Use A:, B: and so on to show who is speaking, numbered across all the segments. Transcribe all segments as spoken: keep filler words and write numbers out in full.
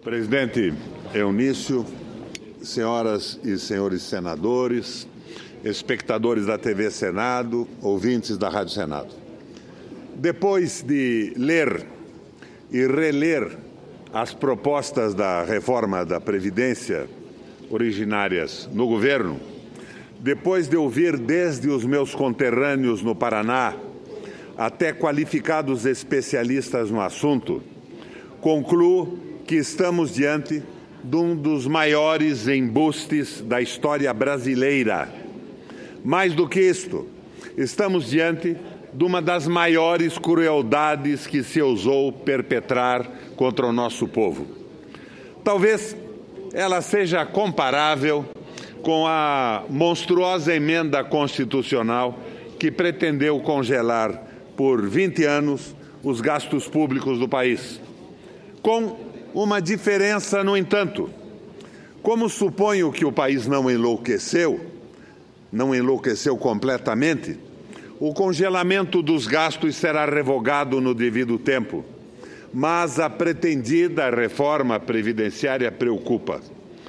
A: Presidente Eunício, senhoras e senhores senadores, espectadores da T V Senado, ouvintes da Rádio Senado. Depois de ler e reler as propostas da reforma da Previdência originárias no governo, depois de ouvir desde os meus conterrâneos no Paraná até qualificados especialistas no assunto, concluo que estamos diante de um dos maiores embustes da história brasileira. Mais do que isto, estamos diante de uma das maiores crueldades que se ousou perpetrar contra o nosso povo. Talvez ela seja comparável com a monstruosa emenda constitucional que pretendeu congelar por vinte anos os gastos públicos do país. Com uma diferença, no entanto. Como suponho que o país não enlouqueceu, não enlouqueceu completamente, o congelamento dos gastos será revogado no devido tempo, mas a pretendida reforma previdenciária preocupa.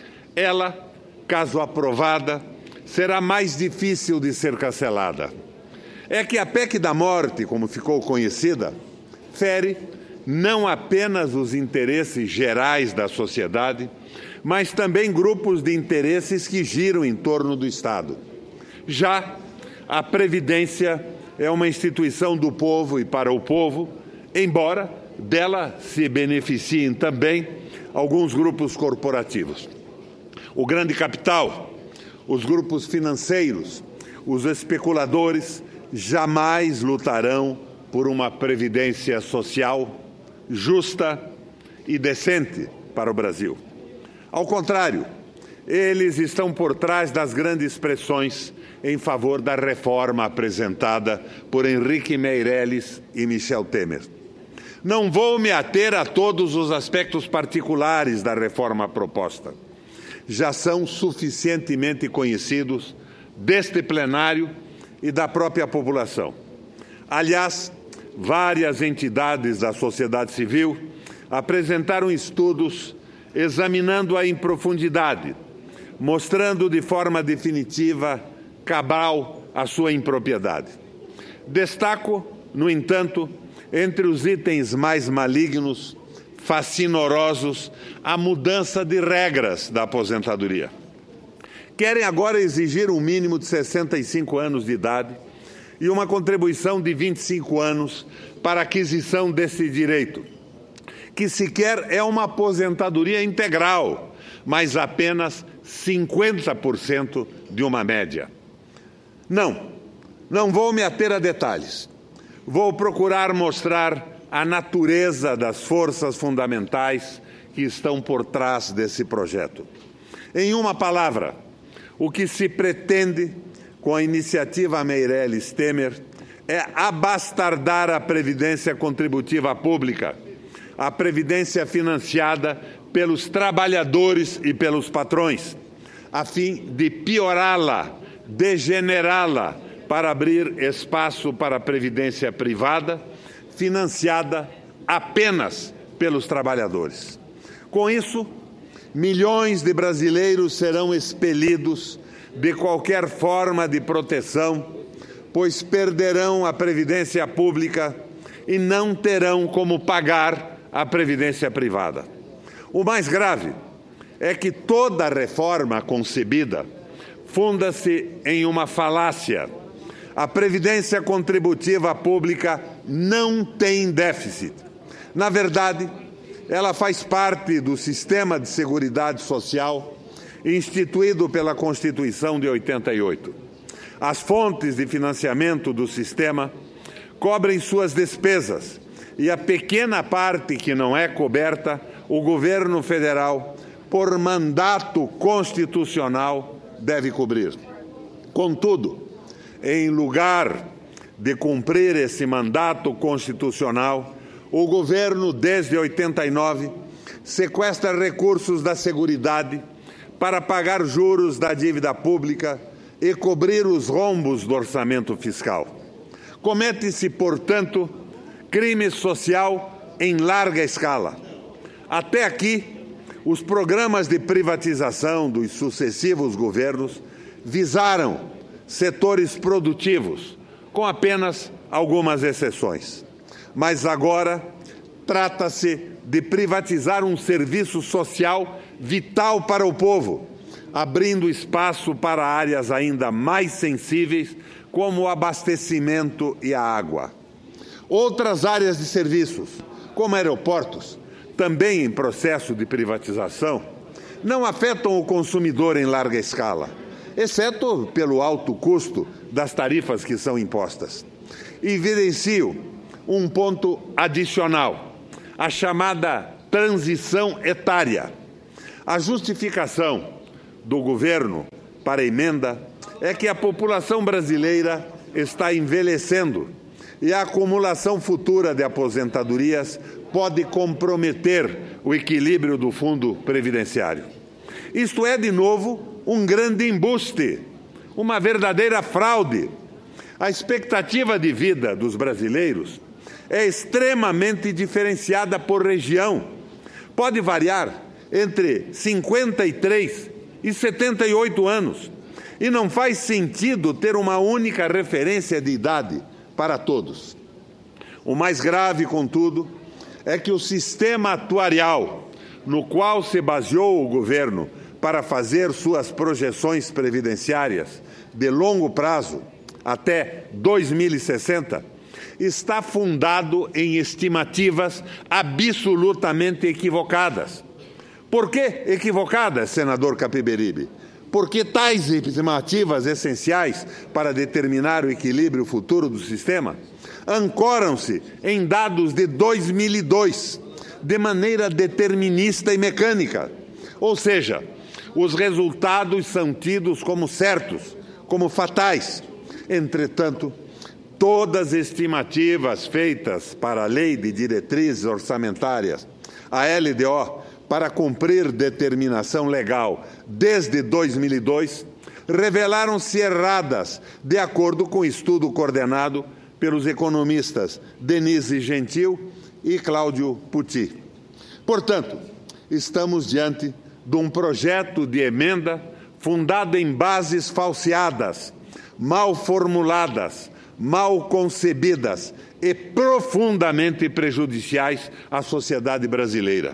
A: Ela, caso aprovada, será mais difícil de ser cancelada. É que a P E C da morte, como ficou conhecida, fere não apenas os interesses gerais da sociedade, mas também grupos de interesses que giram em torno do Estado. Já a Previdência é uma instituição do povo e para o povo, embora dela se beneficiem também alguns grupos corporativos. O grande capital, os grupos financeiros, os especuladores jamais lutarão por uma previdência social justa e decente para o Brasil. Ao contrário, eles estão por trás das grandes pressões em favor da reforma apresentada por Henrique Meirelles e Michel Temer. Não vou me ater a todos os aspectos particulares da reforma proposta. Já são suficientemente conhecidos deste plenário e da própria população. Aliás, várias entidades da sociedade civil apresentaram estudos examinando-a em profundidade, mostrando de forma definitiva, cabal, a sua impropriedade. Destaco, no entanto, entre os itens mais malignos, fascinorosos, a mudança de regras da aposentadoria. Querem agora exigir um mínimo de sessenta e cinco anos de idade e uma contribuição de vinte e cinco anos para a aquisição desse direito, que sequer é uma aposentadoria integral, mas apenas cinquenta por cento de uma média. Não, não vou me ater a detalhes. Vou procurar mostrar a natureza das forças fundamentais que estão por trás desse projeto. Em uma palavra, o que se pretende com a iniciativa Meirelles-Temer é abastardar a previdência contributiva pública, a previdência financiada pelos trabalhadores e pelos patrões, a fim de piorá-la, degenerá-la, para abrir espaço para a previdência privada, financiada apenas pelos trabalhadores. Com isso, milhões de brasileiros serão expelidos de qualquer forma de proteção, pois perderão a previdência pública e não terão como pagar a previdência privada. O mais grave é que toda reforma concebida funda-se em uma falácia. A previdência contributiva pública não tem déficit. Na verdade, ela faz parte do sistema de seguridade social instituído pela Constituição de oitenta e oito. As fontes de financiamento do sistema cobrem suas despesas e a pequena parte que não é coberta, o governo federal, por mandato constitucional, deve cobrir. Contudo, em lugar de cumprir esse mandato constitucional, o governo, desde oitenta e nove, sequestra recursos da Seguridade para pagar juros da dívida pública e cobrir os rombos do orçamento fiscal. Comete-se, portanto, crime social em larga escala. Até aqui, Os programas de privatização dos sucessivos governos visaram setores produtivos, com apenas algumas exceções. Mas agora trata-se de privatizar um serviço social vital para o povo, abrindo espaço para áreas ainda mais sensíveis, como o abastecimento e a água. Outras áreas de serviços, como aeroportos, também em processo de privatização, não afetam o consumidor em larga escala, exceto pelo alto custo das tarifas que são impostas. Evidencio um ponto adicional, a chamada transição etária. A justificação do governo para a emenda é que a população brasileira está envelhecendo e a acumulação futura de aposentadorias pode comprometer o equilíbrio do fundo previdenciário. Isto é, de novo, um grande embuste, uma verdadeira fraude. A expectativa de vida dos brasileiros é extremamente diferenciada por região. Pode variar entre cinquenta e três e setenta e oito anos, e não faz sentido ter uma única referência de idade para todos. O mais grave, contudo, é que o sistema atuarial, no qual se baseou o governo para fazer suas projeções previdenciárias de longo prazo, até dois mil e sessenta, está fundado em estimativas absolutamente equivocadas. Por que equivocadas, senador Capiberibe? Porque tais estimativas essenciais para determinar o equilíbrio futuro do sistema ancoram-se em dados de dois mil e dois, de maneira determinista e mecânica. Ou seja, os resultados são tidos como certos, como fatais. Entretanto, todas as estimativas feitas para a Lei de Diretrizes Orçamentárias, a L D O, para cumprir determinação legal desde dois mil e dois, revelaram-se erradas, de acordo com o estudo coordenado pelos economistas Denise Gentil e Cláudio Pucci. Portanto, estamos diante de um projeto de emenda fundado em bases falseadas, mal formuladas, mal concebidas e profundamente prejudiciais à sociedade brasileira.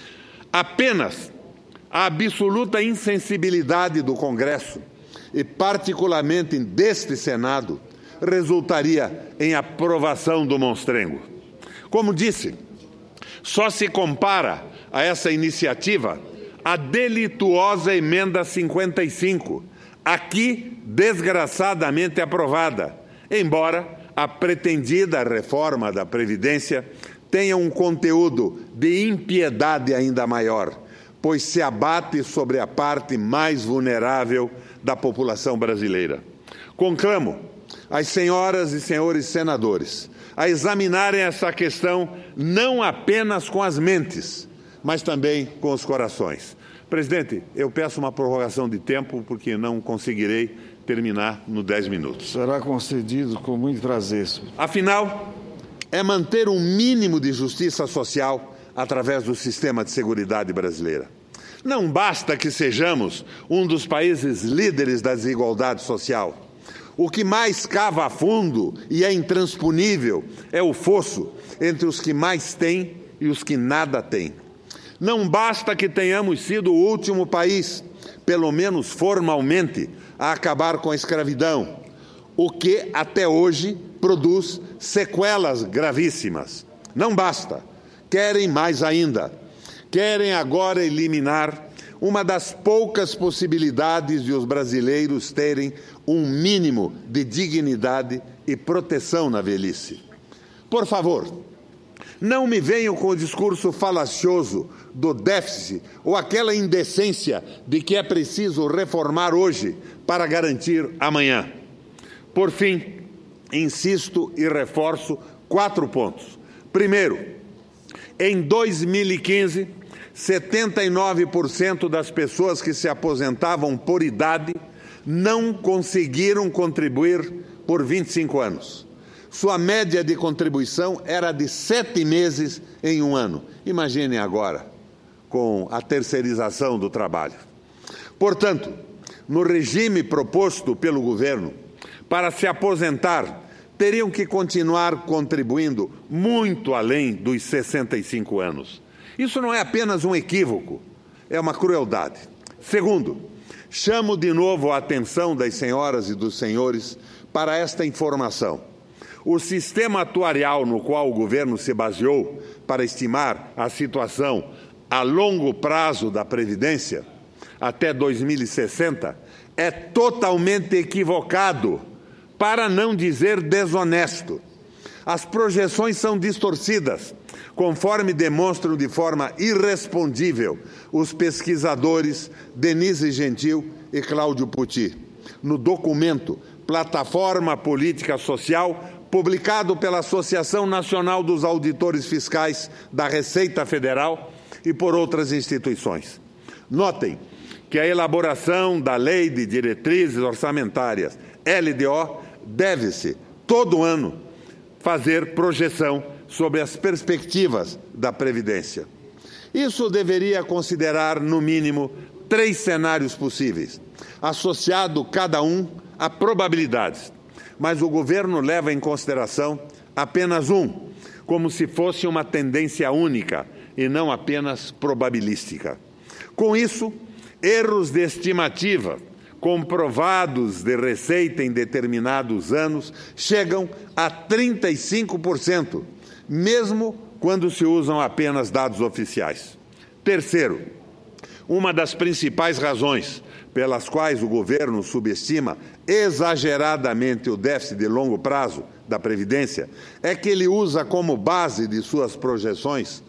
A: Apenas a absoluta insensibilidade do Congresso, e particularmente deste Senado, resultaria em aprovação do monstrengo. Como disse, só se compara a essa iniciativa a delituosa emenda cinquenta e cinco, aqui desgraçadamente aprovada, embora a pretendida reforma da Previdência tenha um conteúdo de impiedade ainda maior, pois se abate sobre a parte mais vulnerável da população brasileira. Conclamo as senhoras e senhores senadores a examinarem essa questão não apenas com as mentes, mas também com os corações. Presidente, eu peço uma prorrogação de tempo, porque não conseguirei terminar nos dez minutos.
B: Será concedido com muito prazer.
A: Afinal, é manter um mínimo de justiça social através do sistema de seguridade brasileira. Não basta que sejamos um dos países líderes da desigualdade social. O que mais cava a fundo e é intransponível é o fosso entre os que mais têm e os que nada têm. Não basta que tenhamos sido o último país, pelo menos formalmente, a acabar com a escravidão, o que até hoje produz sequelas gravíssimas. Não basta. Querem mais ainda. Querem agora eliminar uma das poucas possibilidades de os brasileiros terem um mínimo de dignidade e proteção na velhice. Por favor, não me venham com o discurso falacioso do déficit ou aquela indecência de que é preciso reformar hoje para garantir amanhã. Por fim, insisto e reforço quatro pontos. Primeiro, em dois mil e quinze, setenta e nove por cento das pessoas que se aposentavam por idade não conseguiram contribuir por vinte e cinco anos. Sua média de contribuição era de sete meses em um ano. Imaginem agora com a terceirização do trabalho. Portanto, no regime proposto pelo governo, para se aposentar, teriam que continuar contribuindo muito além dos sessenta e cinco anos. Isso não é apenas um equívoco, é uma crueldade. Segundo, chamo de novo a atenção das senhoras e dos senhores para esta informação. O sistema atuarial no qual o governo se baseou para estimar a situação a longo prazo da Previdência, até dois mil e sessenta, é totalmente equivocado, para não dizer desonesto. As projeções são distorcidas, conforme demonstram de forma irrespondível os pesquisadores Denise Gentil e Cláudio Pucci, no documento Plataforma Política Social, publicado pela Associação Nacional dos Auditores Fiscais da Receita Federal e por outras instituições. Notem que a elaboração da Lei de Diretrizes Orçamentárias, L D O, deve-se, todo ano, fazer projeção sobre as perspectivas da Previdência. Isso deveria considerar, no mínimo, três cenários possíveis, associado cada um a probabilidades, mas o governo leva em consideração apenas um, como se fosse uma tendência única e não apenas probabilística. Com isso, erros de estimativa comprovados de receita em determinados anos chegam a trinta e cinco por cento, mesmo quando se usam apenas dados oficiais. Terceiro, uma das principais razões pelas quais o governo subestima exageradamente o déficit de longo prazo da Previdência é que ele usa como base de suas projeções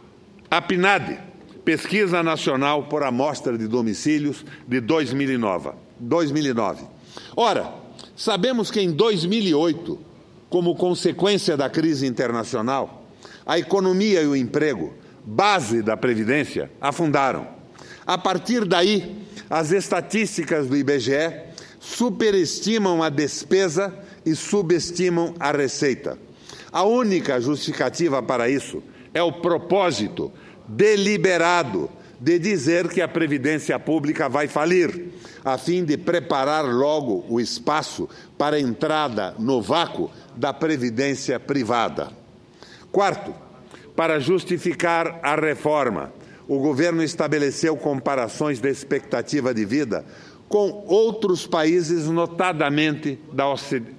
A: a P N A D, Pesquisa Nacional por Amostra de Domicílios de dois mil e nove. Ora, sabemos que em dois mil e oito, como consequência da crise internacional, a economia e o emprego, base da Previdência, afundaram. A partir daí, as estatísticas do I B G E superestimam a despesa e subestimam a receita. A única justificativa para isso é o propósito deliberado de dizer que a Previdência Pública vai falir, a fim de preparar logo o espaço para a entrada no vácuo da Previdência Privada. Quarto, para justificar a reforma, o governo estabeleceu comparações da expectativa de vida com outros países, notadamente da O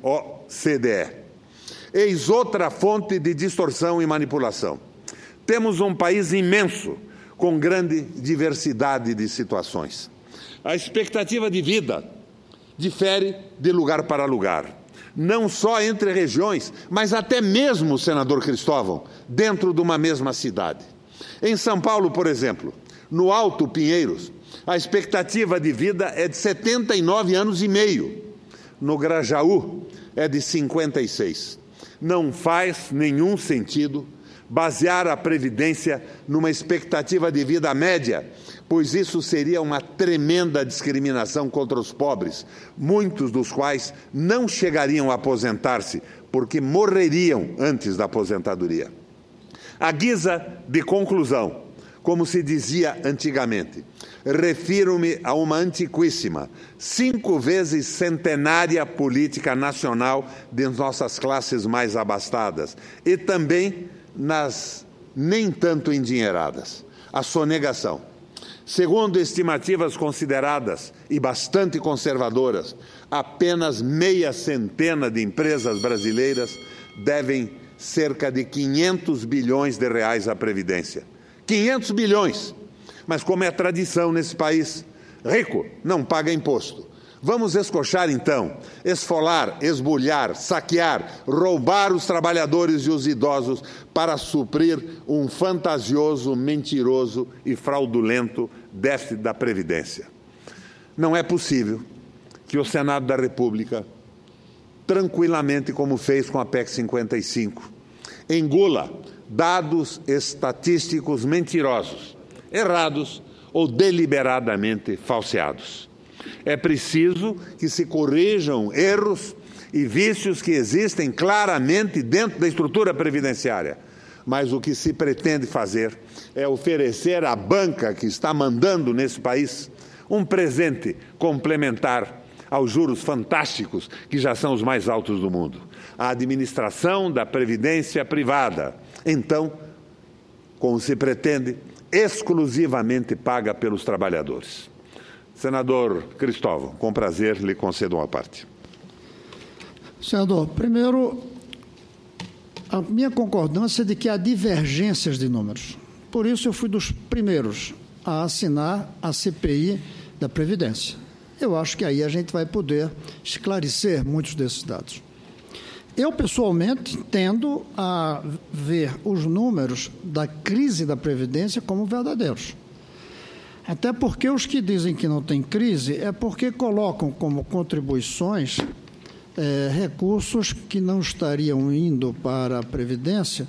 A: C D E. Eis outra fonte de distorção e manipulação. Temos um país imenso, com grande diversidade de situações. A expectativa de vida difere de lugar para lugar, não só entre regiões, mas até mesmo, senador Cristóvão, dentro de uma mesma cidade. Em São Paulo, por exemplo, no Alto Pinheiros, a expectativa de vida é de setenta e nove anos e meio. No Grajaú, é de cinquenta e seis. Não faz nenhum sentido basear a Previdência numa expectativa de vida média, pois isso seria uma tremenda discriminação contra os pobres, muitos dos quais não chegariam a aposentar-se, porque morreriam antes da aposentadoria. À guisa de conclusão, como se dizia antigamente, refiro-me a uma antiquíssima, cinco vezes centenária política nacional de nossas classes mais abastadas e também nas nem tanto endinheiradas, a sonegação. Segundo estimativas consideradas e bastante conservadoras, apenas meia centena de empresas brasileiras devem cerca de quinhentos bilhões de reais à Previdência. quinhentos bilhões! Mas como é tradição nesse país, rico não paga imposto. Vamos escochar então, esfolar, esbulhar, saquear, roubar os trabalhadores e os idosos para suprir um fantasioso, mentiroso e fraudulento déficit da Previdência. Não é possível que o Senado da República, tranquilamente como fez com a P E C cinquenta e cinco, engula dados estatísticos mentirosos, errados ou deliberadamente falseados. É preciso que se corrijam erros e vícios que existem claramente dentro da estrutura previdenciária. mas o que se pretende fazer é oferecer à banca que está mandando nesse país um presente complementar aos juros fantásticos que já são os mais altos do mundo. A administração da previdência privada, então, como se pretende, exclusivamente paga pelos trabalhadores. Senador Cristóvão, com prazer lhe concedo uma parte.
C: Senador, primeiro, a minha concordância é de que há divergências de números. Por isso eu fui dos primeiros a assinar a C P I da Previdência. Eu acho que aí a gente vai poder esclarecer muitos desses dados. Eu, pessoalmente, tendo a ver os números da crise da Previdência como verdadeiros. Até porque os que dizem que não tem crise é porque colocam como contribuições é, recursos que não estariam indo para a Previdência,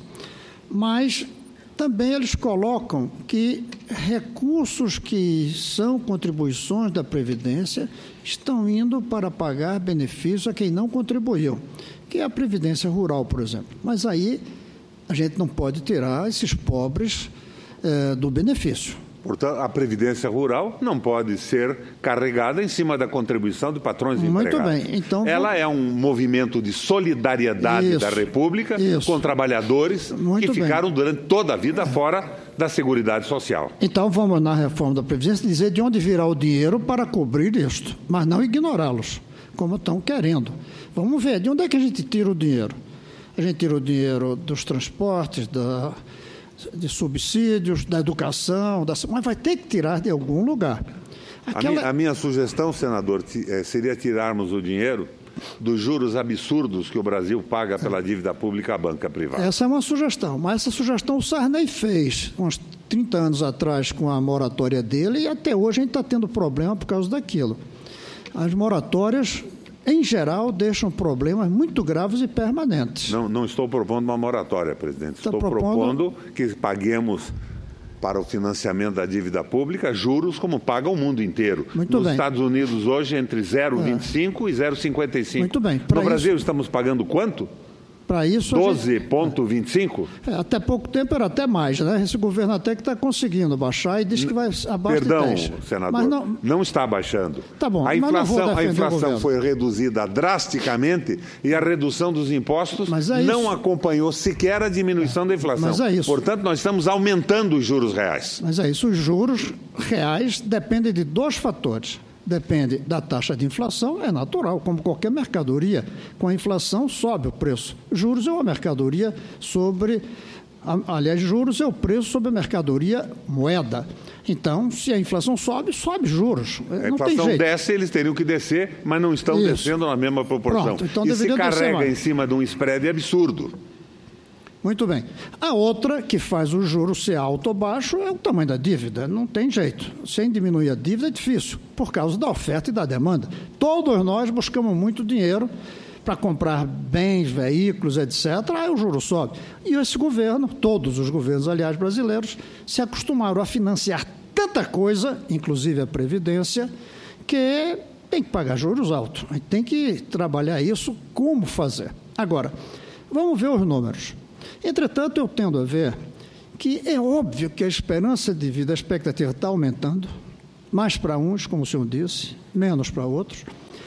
C: mas também eles colocam que recursos que são contribuições da Previdência estão indo para pagar benefícios a quem não contribuiu, que é a Previdência Rural, por exemplo. Mas aí a gente não pode tirar esses pobres é, do benefício.
A: Portanto, a Previdência Rural não pode ser carregada em cima da contribuição de patrões e empregados.
C: Muito bem. Então,
A: ela é um movimento de solidariedade
C: isso,
A: da República
C: isso.
A: com trabalhadores
C: Muito
A: que ficaram
C: bem.
A: durante toda a vida fora da Seguridade Social.
C: Então, vamos na reforma da Previdência dizer de onde virá o dinheiro para cobrir isto, mas não ignorá-los, como estão querendo. Vamos ver, de onde é que a gente tira o dinheiro? A gente tira o dinheiro dos transportes, da... de subsídios, da educação, da... mas vai ter que tirar de algum lugar.
A: Aquela... A, minha, a minha sugestão, senador, seria tirarmos o dinheiro dos juros absurdos que o Brasil paga pela dívida pública à banca privada.
C: Essa é uma sugestão, mas essa sugestão o Sarney fez uns trinta anos atrás com a moratória dele e até hoje a gente está tendo problema por causa daquilo. As moratórias, em geral, deixam problemas muito graves e permanentes.
A: Não, não estou propondo uma moratória, presidente.
C: Está
A: estou
C: propondo...
A: propondo que paguemos para o financiamento da dívida pública juros como paga o mundo inteiro.
C: Muito
A: Nos
C: bem.
A: Estados Unidos, hoje, entre zero vírgula vinte e cinco é. e zero vírgula cinquenta e cinco.
C: Muito bem.
A: No Brasil, isso... estamos pagando quanto?
C: Para isso,
A: doze vírgula vinte e cinco?
C: É, até pouco tempo era até mais, né? Esse governo até que está conseguindo baixar e diz que vai abaixo
A: Perdão,
C: de dez.
A: senador,
C: mas não...
A: não está baixando.
C: Tá bom,
A: a
C: mas não vou
A: inflação, a
C: defender o
A: inflação
C: governo.
A: foi reduzida drasticamente e a redução dos impostos
C: Mas é
A: não
C: isso.
A: acompanhou sequer a diminuição da inflação.
C: Mas é isso.
A: Portanto, nós estamos aumentando os juros reais.
C: Mas é isso, os juros reais dependem de dois fatores. Depende da taxa de inflação, é natural, como qualquer mercadoria. Com a inflação, sobe o preço. Juros é uma mercadoria sobre... Aliás, juros é o preço sobre a mercadoria moeda. Então, se a inflação sobe, sobe juros.
A: A
C: não
A: inflação
C: tem jeito.
A: desce, eles teriam que descer, mas não estão
C: Isso.
A: descendo na mesma proporção.
C: Pronto, então
A: e se
C: deveria descer
A: carrega
C: mais.
A: em cima de um spread absurdo.
C: Muito bem. A outra, que faz o juro ser alto ou baixo, é o tamanho da dívida. Não tem jeito. Sem diminuir a dívida é difícil, por causa da oferta e da demanda. Todos nós buscamos muito dinheiro para comprar bens, veículos, etcétera. Aí o juro sobe. E esse governo, todos os governos, aliás, brasileiros, se acostumaram a financiar tanta coisa, inclusive a Previdência, que tem que pagar juros altos. A gente tem que trabalhar isso, como fazer. Agora, vamos ver os números. Entretanto, eu tendo a ver que é óbvio que a esperança de vida, a expectativa está aumentando, mais para uns, como o senhor disse, menos para outros,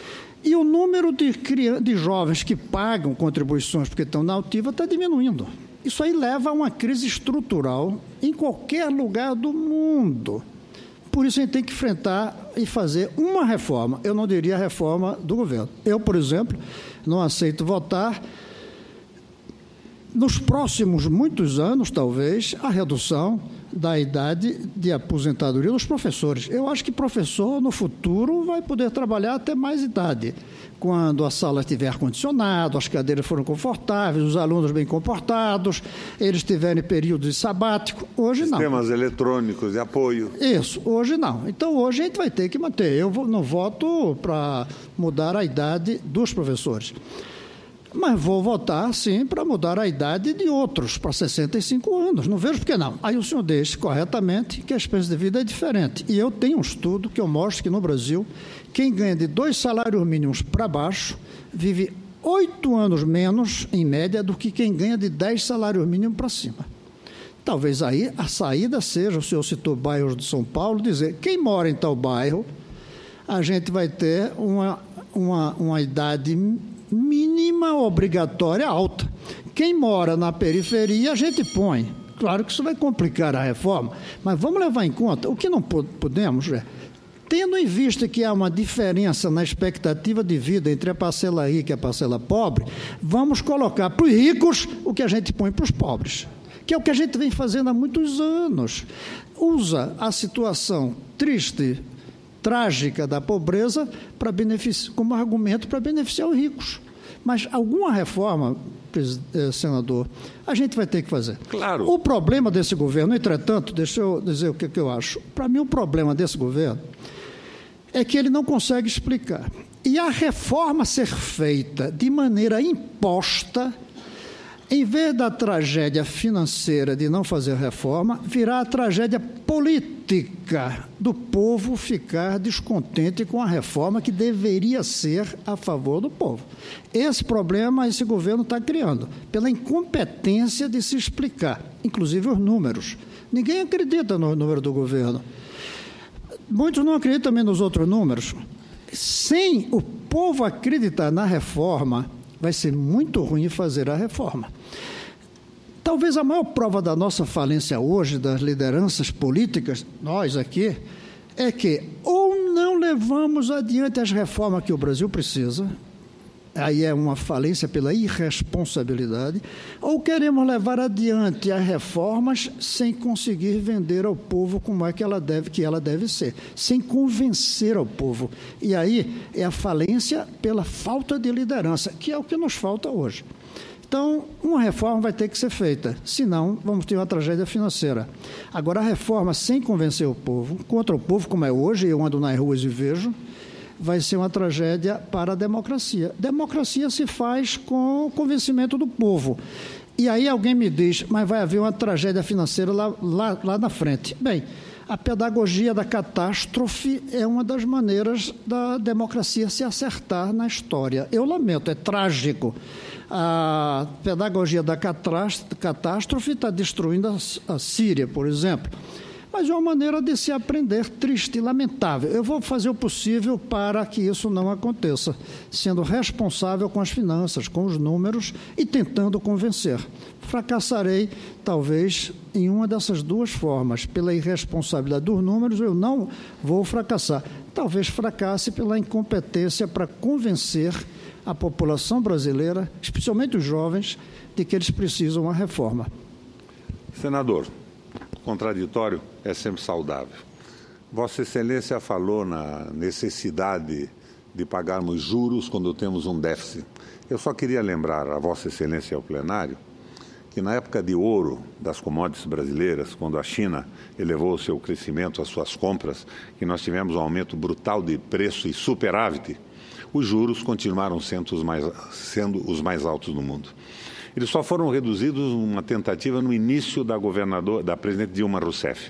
C: e o número de, de jovens que pagam contribuições porque estão na altiva está diminuindo. Isso aí leva a uma crise estrutural em qualquer lugar do mundo. Por isso a gente tem que enfrentar e fazer uma reforma. Eu não diria a reforma do governo. Eu, por exemplo, não aceito votar nos próximos muitos anos, talvez, a redução da idade de aposentadoria dos professores. Eu acho que professor, no futuro, vai poder trabalhar até mais idade, quando a sala tiver ar-condicionado, as cadeiras forem confortáveis, os alunos bem comportados, eles tiverem período de sabático. Hoje não.
A: Sistemas eletrônicos de apoio.
C: Isso, hoje não. Então, hoje a gente vai ter que manter. Eu não voto para mudar a idade dos professores. Mas vou votar, sim, para mudar a idade de outros, para sessenta e cinco anos. Não vejo por que não. Aí o senhor diz corretamente que a experiência de vida é diferente. E eu tenho um estudo que eu mostro que no Brasil, quem ganha de dois salários mínimos para baixo vive oito anos menos, em média, do que quem ganha de dez salários mínimos para cima. Talvez aí a saída seja, o senhor citou bairros de São Paulo, dizer, quem mora em tal bairro, a gente vai ter uma, uma, uma idade mínima obrigatória alta. Quem mora na periferia, a gente põe. Claro que isso vai complicar a reforma, mas vamos levar em conta, o que não podemos é, tendo em vista que há uma diferença na expectativa de vida entre a parcela rica e a parcela pobre, vamos colocar para os ricos o que a gente põe para os pobres, que é o que a gente vem fazendo há muitos anos. Usa a situação triste, trágica da pobreza para beneficiar, como argumento para beneficiar os ricos. Mas alguma reforma, senador, a gente vai ter que fazer.
A: Claro.
C: O problema desse governo, entretanto, deixa eu dizer o que, que eu acho. Para mim, o problema desse governo é que ele não consegue explicar. E a reforma ser feita de maneira imposta, em vez da tragédia financeira de não fazer reforma, virá a tragédia política do povo ficar descontente com a reforma que deveria ser a favor do povo. Esse problema esse governo está criando, pela incompetência de se explicar, inclusive os números. Ninguém acredita no número do governo. Muitos não acreditam também nos outros números. Sem o povo acreditar na reforma, vai ser muito ruim fazer a reforma. Talvez a maior prova da nossa falência hoje, das lideranças políticas, nós aqui, é que ou não levamos adiante as reformas que o Brasil precisa, aí é uma falência pela irresponsabilidade, ou queremos levar adiante as reformas sem conseguir vender ao povo como é que ela deve, que ela deve ser, sem convencer ao povo. E aí é a falência pela falta de liderança, que é o que nos falta hoje. Então, uma reforma vai ter que ser feita, senão vamos ter uma tragédia financeira. Agora, a reforma sem convencer o povo, contra o povo, como é hoje, eu ando nas ruas e vejo, vai ser uma tragédia para a democracia. Democracia se faz com o convencimento do povo. E aí alguém me diz, mas vai haver uma tragédia financeira lá, lá, lá na frente. Bem, a pedagogia da catástrofe é uma das maneiras da democracia se acertar na história. Eu lamento, é trágico. A pedagogia da catástrofe está destruindo a Síria, por exemplo. Mas é uma maneira de se aprender triste e lamentável. Eu vou fazer o possível para que isso não aconteça, sendo responsável com as finanças, com os números e tentando convencer. Fracassarei, talvez, em uma dessas duas formas. Pela irresponsabilidade dos números, eu não vou fracassar. Talvez fracasse pela incompetência para convencer a população brasileira, especialmente os jovens, de que eles precisam de uma reforma.
A: Senador, contraditório é sempre saudável. Vossa Excelência falou na necessidade de pagarmos juros quando temos um déficit. Eu só queria lembrar a Vossa Excelência e ao plenário que na época de ouro das commodities brasileiras, quando a China elevou o seu crescimento, as suas compras, que nós tivemos um aumento brutal de preço e superávit, os juros continuaram sendo os mais, sendo os mais altos do mundo. Eles só foram reduzidos numa tentativa no início da governadora, da presidente Dilma Rousseff.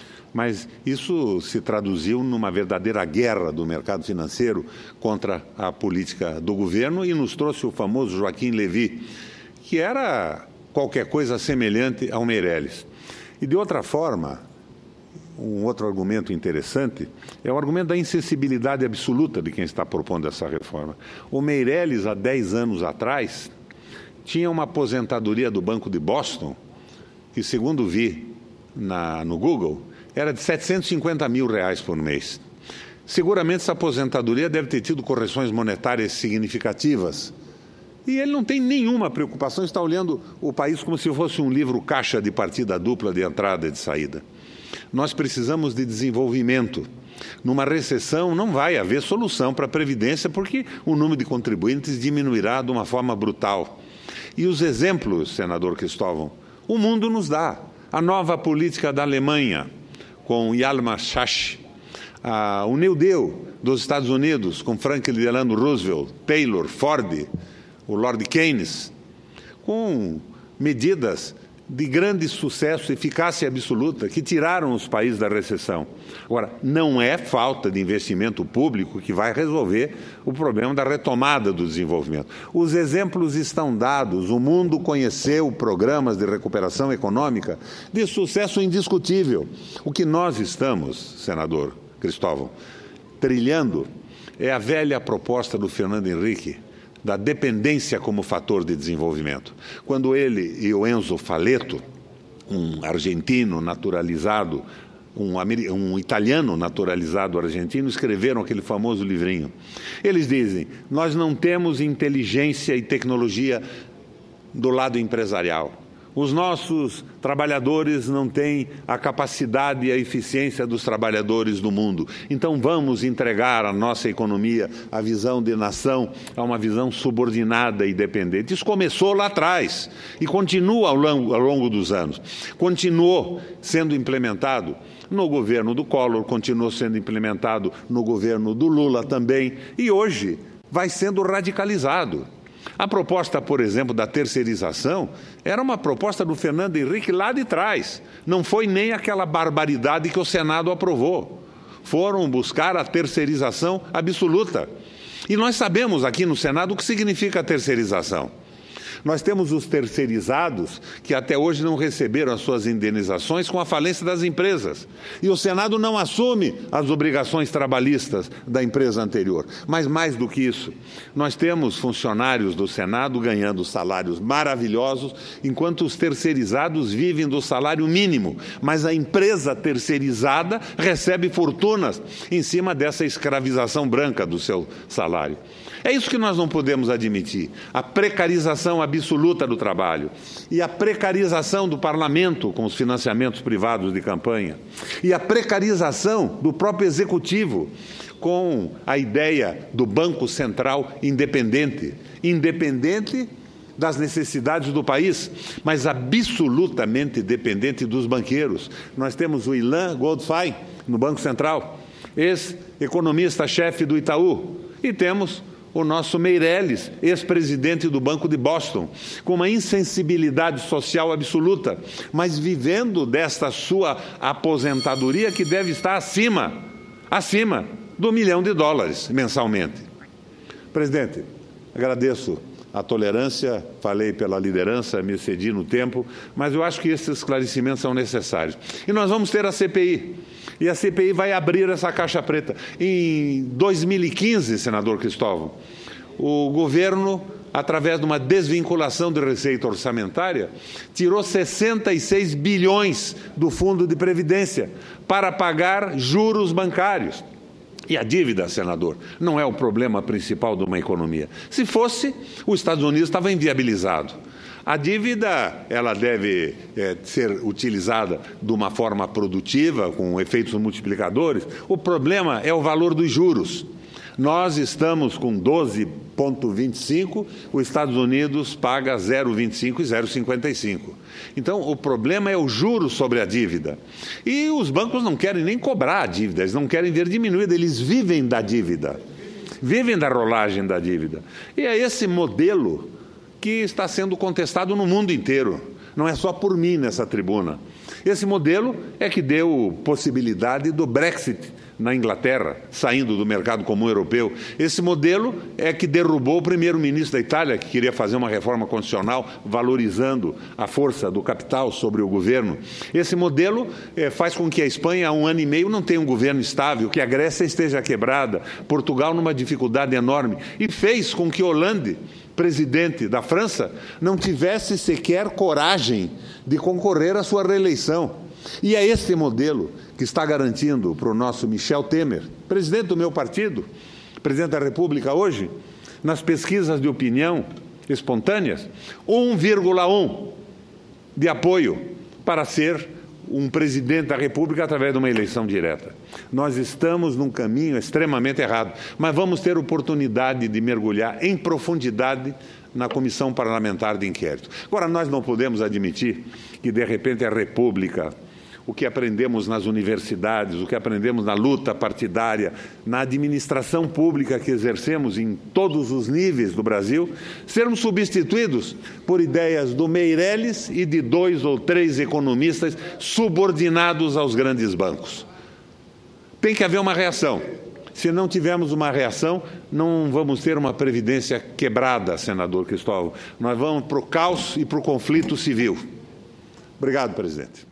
A: Mas isso se traduziu numa verdadeira guerra do mercado financeiro contra a política do governo e nos trouxe o famoso Joaquim Levy, que era qualquer coisa semelhante ao Meirelles. E de outra forma, um outro argumento interessante é o argumento da insensibilidade absoluta de quem está propondo essa reforma. O Meirelles, há dez anos atrás, tinha uma aposentadoria do Banco de Boston, que, segundo vi na, no Google, era de setecentos e cinquenta mil reais por mês. Seguramente essa aposentadoria deve ter tido correções monetárias significativas. E ele não tem nenhuma preocupação, está olhando o país como se fosse um livro caixa de partida dupla de entrada e de saída. Nós precisamos de desenvolvimento. Numa recessão não vai haver solução para a Previdência, porque o número de contribuintes diminuirá de uma forma brutal. E os exemplos, senador Cristóvão, o mundo nos dá. A nova política da Alemanha, com Hjalmar Schacht, a, o New Deal dos Estados Unidos, com Franklin Delano Roosevelt, Taylor, Ford, o Lord Keynes, com medidas de grande sucesso, eficácia absoluta, que tiraram os países da recessão. Agora, não é falta de investimento público que vai resolver o problema da retomada do desenvolvimento. Os exemplos estão dados, o mundo conheceu programas de recuperação econômica de sucesso indiscutível. O que nós estamos, senador Cristóvão, trilhando é a velha proposta do Fernando Henrique, da dependência como fator de desenvolvimento. Quando ele e o Enzo Faleto, um argentino naturalizado, um, um italiano naturalizado argentino, escreveram aquele famoso livrinho. Eles dizem, nós não temos inteligência e tecnologia do lado empresarial. Os nossos trabalhadores não têm a capacidade e a eficiência dos trabalhadores do mundo. Então vamos entregar a nossa economia, a visão de nação, a uma visão subordinada e dependente. Isso começou lá atrás e continua ao longo, ao longo dos anos. Continuou sendo implementado no governo do Collor, continuou sendo implementado no governo do Lula também e hoje vai sendo radicalizado. A proposta, por exemplo, da terceirização era uma proposta do Fernando Henrique lá de trás. Não foi nem aquela barbaridade que o Senado aprovou. Foram buscar a terceirização absoluta. E nós sabemos aqui no Senado o que significa a terceirização. Nós temos os terceirizados que até hoje não receberam as suas indenizações com a falência das empresas. E o Senado não assume as obrigações trabalhistas da empresa anterior. Mas mais do que isso, nós temos funcionários do Senado ganhando salários maravilhosos, enquanto os terceirizados vivem do salário mínimo. Mas a empresa terceirizada recebe fortunas em cima dessa escravização branca do seu salário. É isso que nós não podemos admitir, a precarização absoluta do trabalho e a precarização do parlamento com os financiamentos privados de campanha e a precarização do próprio executivo com a ideia do Banco Central independente, independente das necessidades do país, mas absolutamente dependente dos banqueiros. Nós temos o Ilan Goldfein no Banco Central, ex-economista-chefe do Itaú, e temos o nosso Meirelles, ex-presidente do Banco de Boston, com uma insensibilidade social absoluta, mas vivendo desta sua aposentadoria que deve estar acima, acima do milhão de dólares mensalmente. Presidente, agradeço a tolerância, falei pela liderança, me excedi no tempo, mas eu acho que esses esclarecimentos são necessários. E nós vamos ter a C P I, e a C P I vai abrir essa caixa preta. Em dois mil e quinze, senador Cristóvão, o governo, através de uma desvinculação de receita orçamentária, tirou sessenta e seis bilhões do Fundo de Previdência para pagar juros bancários. E a dívida, senador, não é o problema principal de uma economia. Se fosse, os Estados Unidos estava inviabilizado. A dívida, ela deve é, ser utilizada de uma forma produtiva, com efeitos multiplicadores. O problema é o valor dos juros. Nós estamos com doze vírgula vinte e cinco, os Estados Unidos paga zero vírgula vinte e cinco e zero vírgula cinquenta e cinco. Então, o problema é o juro sobre a dívida. E os bancos não querem nem cobrar a dívida, eles não querem ver diminuída, eles vivem da dívida, vivem da rolagem da dívida. E é esse modelo que está sendo contestado no mundo inteiro, não é só por mim nessa tribuna. Esse modelo é que deu possibilidade do Brexit na Inglaterra, saindo do mercado comum europeu. Esse modelo é que derrubou o primeiro-ministro da Itália, que queria fazer uma reforma constitucional valorizando a força do capital sobre o governo. Esse modelo é, faz com que a Espanha, há um ano e meio, não tenha um governo estável, que a Grécia esteja quebrada, Portugal numa dificuldade enorme, e fez com que Hollande, presidente da França, não tivesse sequer coragem de concorrer à sua reeleição. E é esse modelo que está garantindo para o nosso Michel Temer, presidente do meu partido, presidente da República hoje, nas pesquisas de opinião espontâneas, um vírgula um de apoio para ser um presidente da República através de uma eleição direta. Nós estamos num caminho extremamente errado, mas vamos ter oportunidade de mergulhar em profundidade na Comissão Parlamentar de Inquérito. Agora, nós não podemos admitir que, de repente, a República, o que aprendemos nas universidades, o que aprendemos na luta partidária, na administração pública que exercemos em todos os níveis do Brasil, sermos substituídos por ideias do Meirelles e de dois ou três economistas subordinados aos grandes bancos. Tem que haver uma reação. Se não tivermos uma reação, não vamos ter uma previdência quebrada, senador Cristóvão. Nós vamos para o caos e para o conflito civil. Obrigado, presidente.